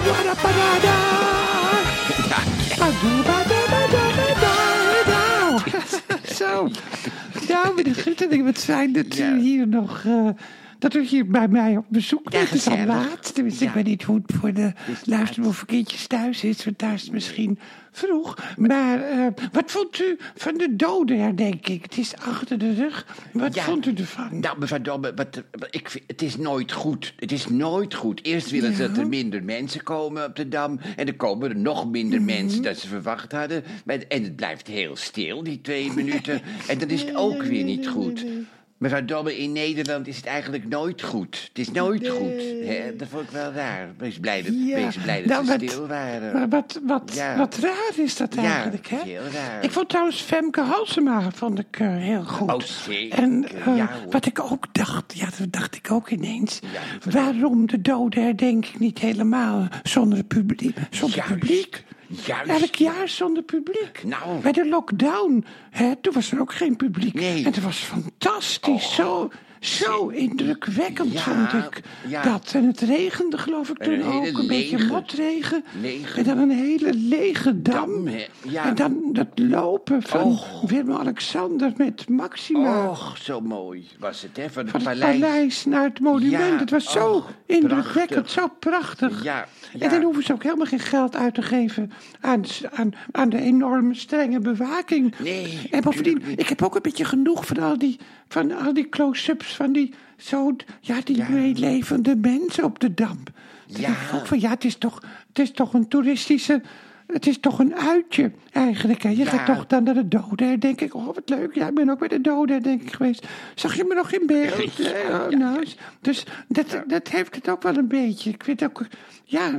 Zo. Nou, meneer Guttering, wat fijn dat u hier nog... dat u hier bij mij op bezoek bent. Het is al laat. Tenminste, ik weet niet hoe het voor de luisteren of kindjes thuis is. Want daar is het misschien vroeg. Maar wat vond u van de dodenherdenking? Het is achter de rug. Wat vond u ervan? Nou, mevrouw Dobbe, het is nooit goed. Het is nooit goed. Eerst willen ze dat er minder mensen komen op de Dam. En dan komen er nog minder mensen dan ze verwacht hadden. En het blijft heel stil, die 2 minuten. En dan is het ook weer niet goed. Mevrouw Dobbe, in Nederland is het eigenlijk nooit goed. Het is nooit goed. Hè? Dat vond ik wel raar. Wees blij dat ze stil waren. Maar wat raar is dat eigenlijk, hè? Heel raar. Ik vond trouwens Femke Halsema heel goed. Oh, zeker. En wat ik ook dacht, dat dacht ik ook ineens. Waarom de dodenherdenking niet helemaal zonder publiek? Juist. Elk jaar zonder publiek. Nou. Bij de lockdown, toen was er ook geen publiek. Nee. En het was fantastisch, zo indrukwekkend vond ik dat. En het regende geloof ik toen ook, een beetje motregen. En dan een hele lege dam. En dan dat lopen van Willem-Alexander met Maxima. Och, zo mooi was het, hè? Van het paleis naar het monument. Ja. Het was zo indrukwekkend, zo prachtig. Ja. En dan hoeven ze ook helemaal geen geld uit te geven aan de enorme strenge bewaking. Nee. En bovendien, ik heb ook een beetje genoeg van al die close-ups van die meelevende mensen op de Dam. Dan denk ik ook van, het is toch een toeristische... Het is toch een uitje eigenlijk. Hè? Je gaat toch dan naar de doden, denk ik. Oh, wat leuk. Ja, ik ben ook bij de doden, denk ik, geweest. Zag je me nog in beeld? Nou, dus dat heeft het ook wel een beetje. Ik vind ook... Ja.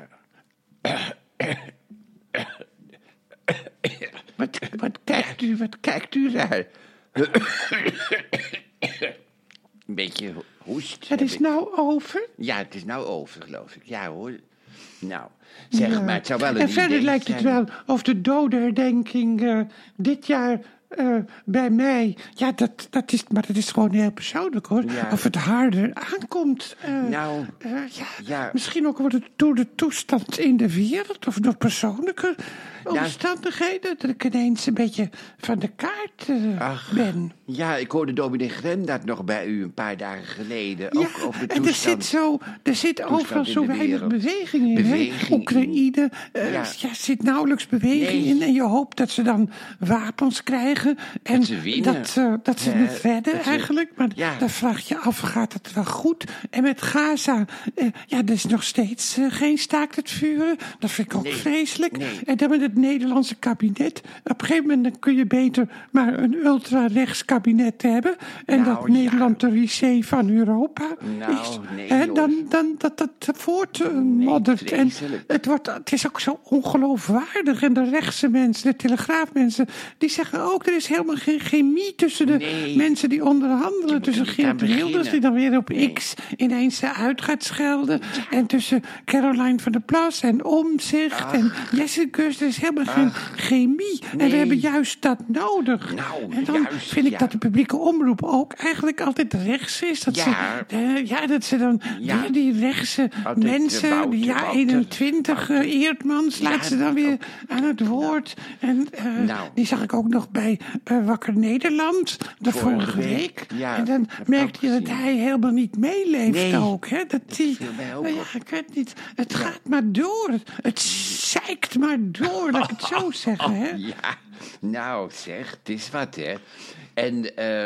Wat kijkt u raar? Een beetje hoest. Het is nou over? Ja, het is nou over, geloof ik. Ja, hoor. Nou, zeg maar, het zou wel een En verder idee lijkt het zijn. wel of de dodenherdenking dit jaar bij mij... Ja, dat is gewoon heel persoonlijk, hoor. Ja. Of het harder aankomt. Misschien ook wordt het door de toestand in de wereld... of door persoonlijke omstandigheden... dat ik ineens een beetje van de kaart ben. Ja, ik hoorde dominee Gremdaad nog bij u een paar dagen geleden. Ook over de toestand. En er zit overal zo weinig beweging in. Hè? Oekraïne, zit nauwelijks beweging in. En je hoopt dat ze dan wapens krijgen. En dat ze winnen. Dat ze het redden eigenlijk. Maar dan vraag je af, gaat het wel goed? En met Gaza, er is nog steeds geen staakt het vuren. Dat vind ik ook vreselijk. Nee. En dan met het Nederlandse kabinet. Op een gegeven moment kun je beter maar een ultra-rechts kabinet hebben. En dat Nederland de wc van Europa is. En dan dat voortmoddert. En het is ook zo ongeloofwaardig. En de rechtse mensen, de telegraafmensen, die zeggen ook, er is helemaal geen chemie tussen de mensen die onderhandelen. Tussen Geert Wilders, die dan weer op X ineens uit gaat schelden. En tussen Caroline van der Plas en Omtzigt en Jessicus. Er is helemaal geen chemie. En we hebben juist dat nodig. En dan vind ik dat de publieke omroep ook eigenlijk altijd rechts is. Dat ze dan weer die rechtse mensen, die 21 Eertmans, laat ze dan weer aan het woord. En die zag ik ook nog bij Wakker Nederland, de vorige week. En dan merkte je dat hij helemaal niet meeleeft ook. Hè? Dat die, ik weet niet, het gaat maar door. Het zeikt maar door, laat ik het zo zeggen. Hè? Ja, nou zeg, het is wat, hè. En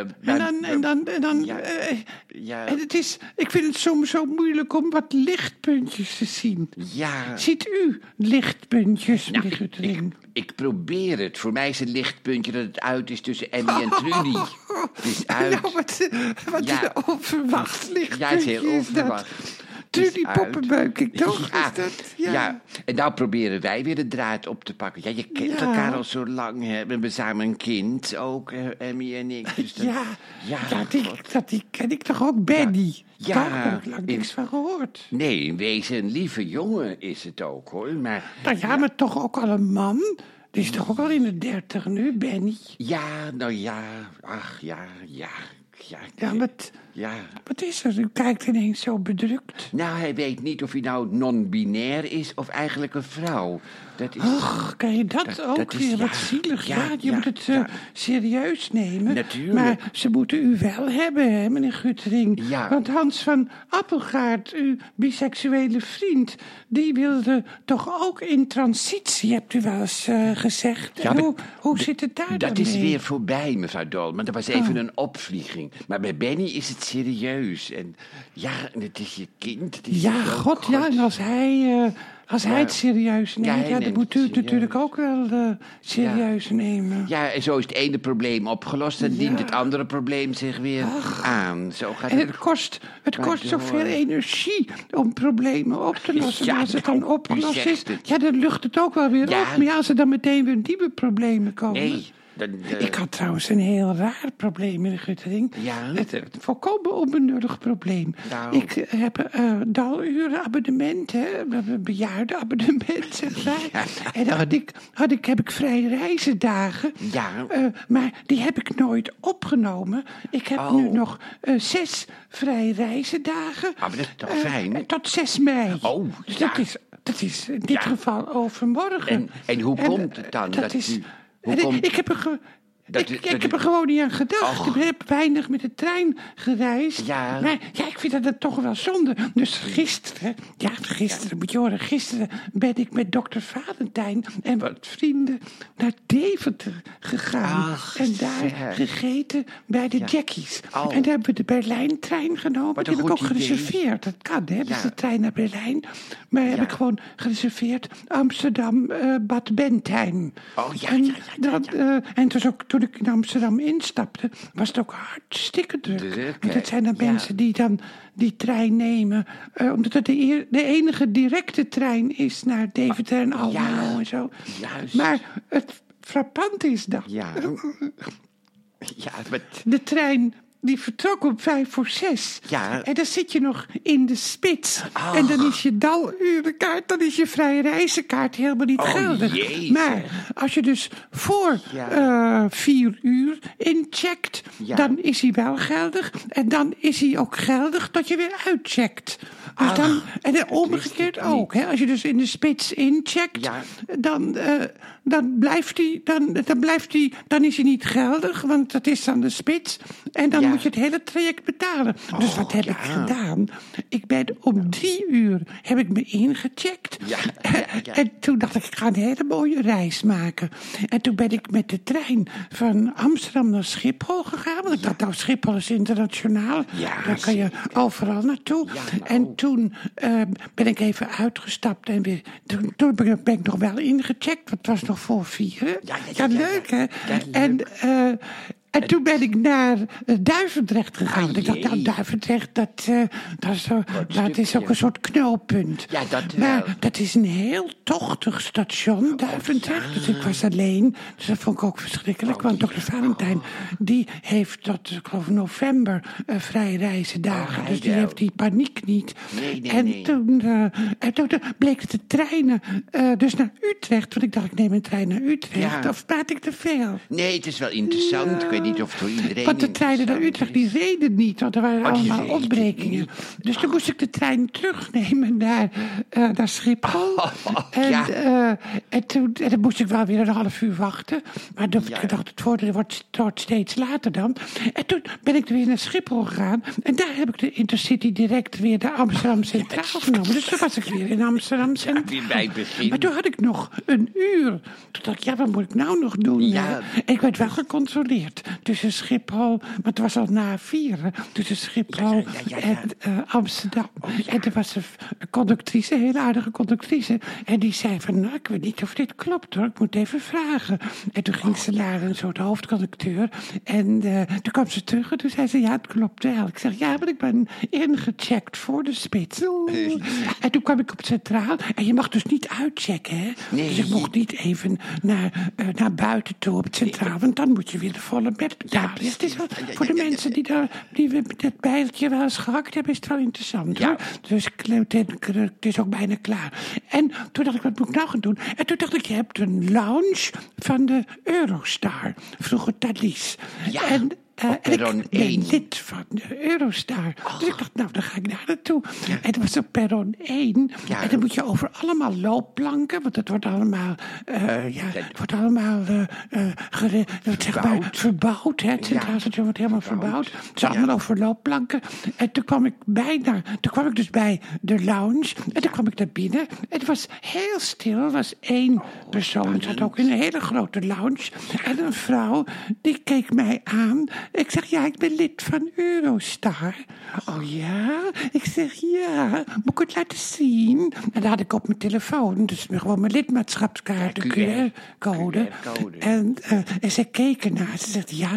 het is, ik vind het soms zo moeilijk om wat lichtpuntjes te zien. Ja. Ziet u lichtpuntjes, meneer Guttering? Ik probeer het. Voor mij is het lichtpuntje dat het uit is tussen Emmy en Trudy. Het is uit. Nou, wat een onverwacht lichtpuntje ja, het is heel onverwacht. Trudy Poppenbeuk, toch? Ja, is dat? Ja, en nou proberen wij weer de draad op te pakken. Ja, je kent elkaar al zo lang, hè. We hebben samen een kind ook, Emmy en ik. Dus die ken ik toch ook, Benny? Ja. Daar heb ik lang niks van gehoord. Nee, in wezen een lieve jongen is het ook, hoor. Maar, maar toch ook al een man? Die is toch ook al in de 30 nu, Benny? Ja, nou ja, ach ja. Ja, Ja. Wat is er? U kijkt ineens zo bedrukt. Nou, hij weet niet of hij nou non-binair is of eigenlijk een vrouw. Dat is... Och, kan je dat ook dat is, weer? ja, Wat zielig. ja, Ja, je ja, moet het ja. serieus nemen. Natuurlijk. Maar ze moeten u wel hebben, hè, meneer Guttering. Ja. Want Hans van Appelgaard, uw biseksuele vriend... die wilde toch ook in transitie, hebt u wel eens gezegd. Ja, En maar hoe zit het daar dan Dat is mee? weer voorbij, mevrouw Dolman. Dat was even een opvlieging. Maar bij Benny is het serieus. En ja, het is je kind. Het is Ja, je god, ja, en als hij het serieus neemt... hij dan neemt moet u het het natuurlijk serieus. ook wel serieus nemen. Ja, en zo is het ene probleem opgelost. Dan dient het andere probleem zich weer aan. Zo gaat En het. het kost Maar zoveel door. energie om problemen op te lossen. Ja, maar als het dan nou, opgelost u is, zegt het. ja, dan lucht het ook wel weer Ja. op. Maar ja, als er dan meteen weer nieuwe problemen komen... Nee. Ik had trouwens een heel raar probleem in de Guttering. Ja? Het volkomen onbenullig probleem. Nou. Ik heb dalurenabonnement, hè, een bejaardenabonnement, zeg maar. Ja. En dan heb ik vrije reizendagen. Ja. Maar die heb ik nooit opgenomen. Ik heb nu nog 6 vrije reizendagen. Ah, maar dat is toch fijn? Tot 6 mei. Oh, dus ja. dat is in dit Ja. geval overmorgen. En hoe komt het dan? Dat dat is... u- hoe En komt- ik heb er Dat- ik dat- heb er gewoon niet aan gedacht. Och. Ik heb weinig met de trein gereisd. Ja. Maar ja, ik vind dat toch wel zonde. Dus gisteren moet je horen, gisteren ben ik met dokter Valentijn en wat vrienden naar Deventer gegaan. Ach, en daar zeg. gegeten bij de Jackies. Oh. En daar hebben we de Berlijntrein genomen. Wat Die een heb ik ook goed idee. gereserveerd. Dat kan, hè? Dus Ja. de trein naar Berlijn. Maar heb Ja. ik gewoon gereserveerd Amsterdam, Bad Bentheim. Oh, ja, En ja, ja, ja. en het was ook, toen ik in Amsterdam instapte, was het ook hartstikke druk. Druk, Want hè? het zijn dan Ja. mensen die dan die trein nemen. Omdat het de enige directe trein is naar Deventer en Almelo en zo. Juist. Maar het frappant is dat Ja. Ja, maar... de trein... Die vertrok om 5:45. Ja. En dan zit je nog in de spits. Ach. En dan is je dalurenkaart, dan is je vrije reizenkaart helemaal niet geldig. Jezus. Maar als je dus voor Ja. 4 uur incheckt, Ja. dan is hij wel geldig. En dan is hij ook geldig tot je weer uitcheckt. Dus Ach, dan, en dat omgekeerd wist ik ook. Hè? Als je dus in de spits incheckt, Ja. dan blijft hij, dan is hij niet geldig, want dat is dan de spits. En dan Ja. moet je het hele traject betalen. Dus wat heb ik gedaan? Ik ben om 3 uur heb ik me ingecheckt. Ja. En toen dacht ik ga een hele mooie reis maken. En toen ben ik met de trein van Amsterdam naar Schiphol gegaan. Want ik dacht, nou, Schiphol is internationaal. Ja, Daar kan je zeker. overal naartoe. Ja, nou. En toen ben ik even uitgestapt. En weer, toen ben ik nog wel ingecheckt. Want het was nog voor 4. Ja, Leuk, hè? Ja, leuk. En toen ben ik naar Duivendrecht gegaan. Want ik dacht, nou, jee. Duivendrecht, dat is stukje. ook een soort knooppunt. Ja, dat wel. Maar dat is een heel tochtig station, Duivendrecht. Dus ik was alleen. Dus dat vond ik ook verschrikkelijk. Want dokter Valentijn, die heeft tot, ik geloof, november vrije reizendagen. Dus die wel. heeft die paniek niet. Nee. En toen bleek het de treinen dus naar Utrecht. Want ik dacht, ik neem een trein naar Utrecht. Ja. Of praat ik te veel? Nee, het is wel interessant. Ik weet niet of het voor iedereen Want de treinen naar interessant Utrecht, die reden niet. Want er waren Oh, die allemaal reden ontbrekingen. niet. Dus toen moest ik de trein terugnemen naar Schiphol. En dan moest ik wel weer een half uur wachten. Maar ik dacht, het wordt steeds later dan. En toen ben ik weer naar Schiphol gegaan. En daar heb ik de Intercity direct weer naar Amsterdam Centraal genomen. Dus toen was ik weer in Amsterdam Centraal. weer bij het begin. Maar toen had ik nog een uur. Toen dacht ik, ja, wat moet ik nou nog doen? Ja. hè? En ik werd wel gecontroleerd. Tussen Schiphol, maar het was al na 4. Tussen Schiphol Ja. en Amsterdam. En er was een conductrice, een hele aardige conductrice. En die zei van, nou, ik weet niet of dit klopt hoor. Ik moet even vragen. En toen ging ze naar een soort hoofdconducteur. En toen kwam ze terug en toen zei ze, ja, het klopt wel. Ik zeg, ja, maar ik ben ingecheckt voor de spits. En toen kwam ik op Centraal. En je mag dus niet uitchecken, hè? Nee. Dus ik mocht niet even naar buiten toe op het Centraal. Want dan moet je weer de volle bed betalen. Dus het is wel, voor de mensen die we dat bijltje wel eens gehakt hebben, is het wel interessant. Ja. Hoor. Dus het is ook bijna klaar. En toen dacht ik, wat moet ik nou gaan doen? En toen dacht ik, je hebt een lounge van de Eurostar. Vroeger Thalys. Ja. Op perron 1. Ik ben lid van de Eurostar. Dus ik dacht, nou, dan ga ik daar naartoe. Ja. En dat was op perron 1. Ja. En dan moet je over allemaal loopplanken, want het wordt allemaal, verbouwd. Hè? Het Centraal Station wordt helemaal verbouwd. Het is allemaal over loopplanken. En toen kwam ik dus bij de lounge. En toen kwam ik naar binnen. Het was heel stil. Er was 1 persoon. Het zat ook in een hele grote lounge. En een vrouw, die keek mij aan. Ik zeg, ja, ik ben lid van Eurostar. Oh ja? Ik zeg, ja. Moet ik het laten zien? En dat had ik op mijn telefoon. Dus gewoon mijn lidmaatschapskaart, de QR-code. En zij keek ernaar. Ze zegt, ja,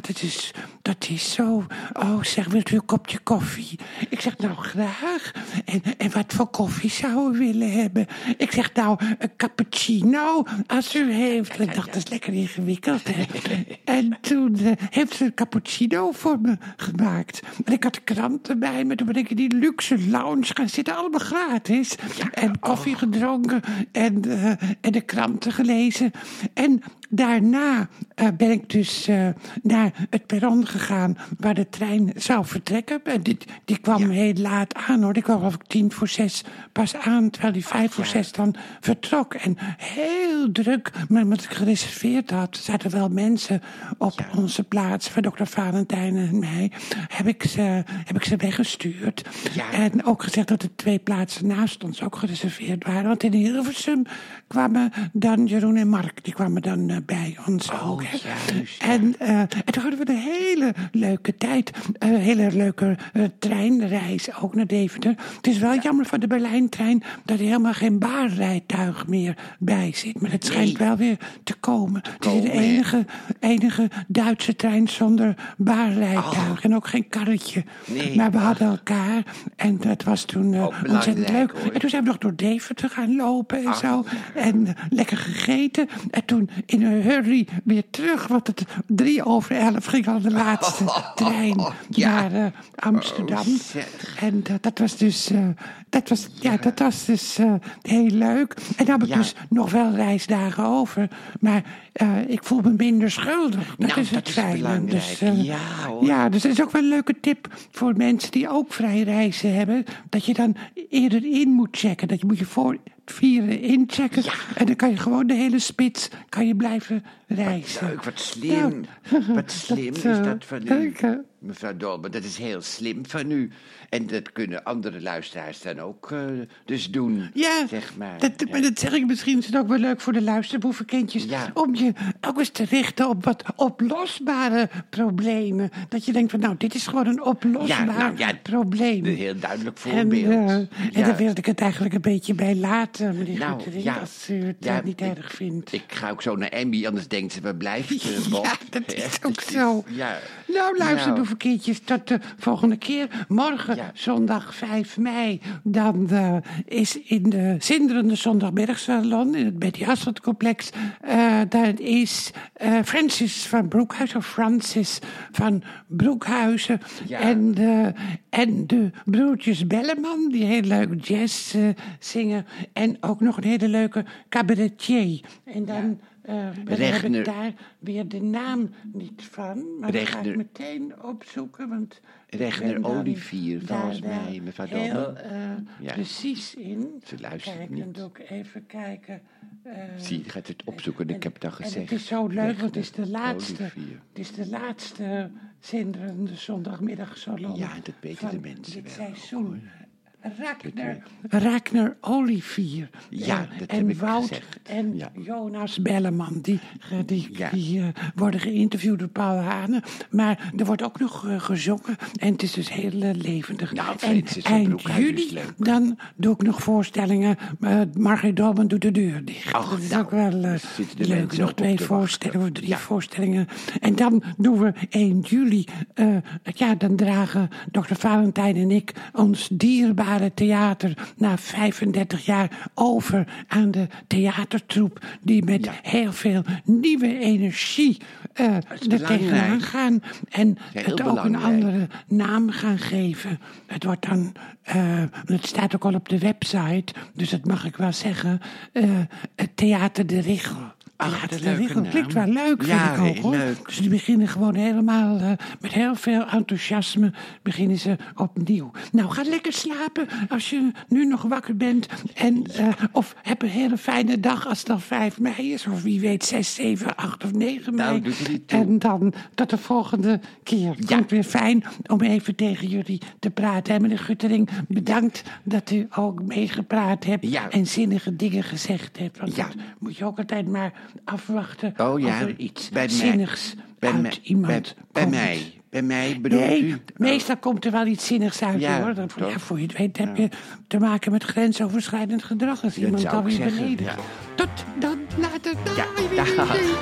dat is zo. Oh, zeg, wilt u een kopje koffie? Ik zeg, nou, graag. En wat voor koffie zou u willen hebben? Ik zeg, nou, een cappuccino, als u heeft. Ik dacht, dat is lekker ingewikkeld, hè. En toen heeft ze een cappuccino voor me gemaakt. En ik had de krant erbij me. Toen ben ik in die luxe lounge gaan zitten. Allemaal gratis. En koffie gedronken. En de kranten gelezen. En daarna ben ik dus naar het perron gegaan waar de trein zou vertrekken. En die kwam heel laat aan, hoor. Die kwam geloof ik 5:50 pas aan, terwijl die 5:06 dan vertrok. En heel druk, maar wat ik gereserveerd had, zaten wel mensen op onze plaats, van dokter Valentijn en mij, heb ik ze weggestuurd. Ja. En ook gezegd dat de 2 plaatsen naast ons ook gereserveerd waren. Want in Hilversum kwamen dan Jeroen en Mark, die kwamen dan bij ons ook. Juist, en toen hadden we een hele leuke tijd. Een hele leuke treinreis ook naar Deventer. Het is wel jammer van de Berlijntrein dat er helemaal geen baarrijtuig meer bij zit. Maar het schijnt wel weer te komen. Het is de enige Duitse trein zonder baarrijtuig. En ook geen karretje. Nee. Maar we hadden elkaar. En dat was toen ontzettend leuk. Hoor. En toen zijn we nog door Deventer gaan lopen en zo. En lekker gegeten. En toen in een hurry weer terug. Want het 11:03 ging al de laatste trein naar Amsterdam. En dat was dus heel leuk. En dan heb ik dus nog wel reisdagen over. Maar ik voel me minder schuldig. Dat is het fijne. Dus, dus dat is ook wel een leuke tip voor mensen die ook vrij reizen hebben. Dat je dan eerder in moet checken. Dat je moet je voor 4 inchecken. Ja. En dan kan je gewoon de hele spits blijven reizen. Wat leuk, wat slim. Wat slim is dat van u, mevrouw Dolman. Dat is heel slim van u. En dat kunnen andere luisteraars dan ook dus doen, zeg maar. Maar dat zeg ik, misschien is het ook wel leuk voor de luisterboevenkindjes. Ja. Om je ook eens te richten op wat oplosbare problemen. Dat je denkt van, nou, dit is gewoon een oplosbaar probleem. Een heel duidelijk voorbeeld. En daar wilde ik het eigenlijk een beetje bij laten, meneer Guttering, als u het niet erg vindt. Ik ga ook zo naar Emmy, anders denkt ze, waar blijft Bob? Ja, dat is ook zo. Ja. Nou, luisterboevenkindjes, tot de volgende keer. Morgen, zondag 5 mei, dan is in de zinderende zondagmiddagsalon in het Betty Asphalt complex, daar is Francis van Broekhuizen en de broertjes Belleman, die heel leuk jazz zingen, en ook nog een hele leuke cabaretier. En dan heb ik daar weer de naam niet van, maar dat ga ik meteen opzoeken, want Regner Olivier, volgens mij, mevrouw Dolman. Precies in. Ze luistert niet. Dan doe ik even kijken. Zie, gaat het opzoeken, ik heb het al gezegd. En het is zo leuk, want het is de laatste zinderende zondagmiddagsalon. Ja, dat weten de mensen dit seizoen. Ragnar Olivier. Ja, dat heb ik Wout gezegd. En Jonas Belleman. Die worden geïnterviewd door Paul Hane. Maar er wordt ook nog gezongen. En het is dus heel levendig. Nou, en eind juli, dan doe ik nog voorstellingen. Margriet Dolman doet de deur dicht. Dat is ook wel leuk. Nog 2 voorstellingen of 3 voorstellingen. En dan doen we 1 juli. Dan dragen dokter Valentijn en ik ons dierbare theater na 35 jaar over aan de theatertroep, die met heel veel nieuwe energie er tegenaan gaan en het ook een andere naam gaan geven. Het wordt dan, het staat ook al op de website, dus dat mag ik wel zeggen, het Theater de Richel. Ach, dat leuke naam. klinkt wel leuk, Ja, vind ik ook, heel hoor. leuk. Dus die beginnen gewoon helemaal met heel veel enthousiasme beginnen ze opnieuw. Nou, ga lekker slapen als je nu nog wakker bent. En, of heb een hele fijne dag als het dan 5 mei is. Of wie weet 6, 7, 8 of 9 mei. Nou, doet er niet toe. En dan tot de volgende keer. Het komt weer fijn om even tegen jullie te praten. En meneer Guttering, bedankt dat u ook meegepraat hebt. Ja. En zinnige dingen gezegd hebt. Want Ja. dat moet je ook altijd maar afwachten. Oh ja, of er iets bij mij. zinnigs uit iemand bij komt. mij. Bij mij bedoelt Nee, u? meestal komt er wel iets zinnigs uit, Ja, hoor. toch? Ja, voor je het weet heb je te maken met grensoverschrijdend gedrag. Als iemand zou dan ik weer zeggen, beledigt. ja. Tot dan later. Ja, Dag. dag.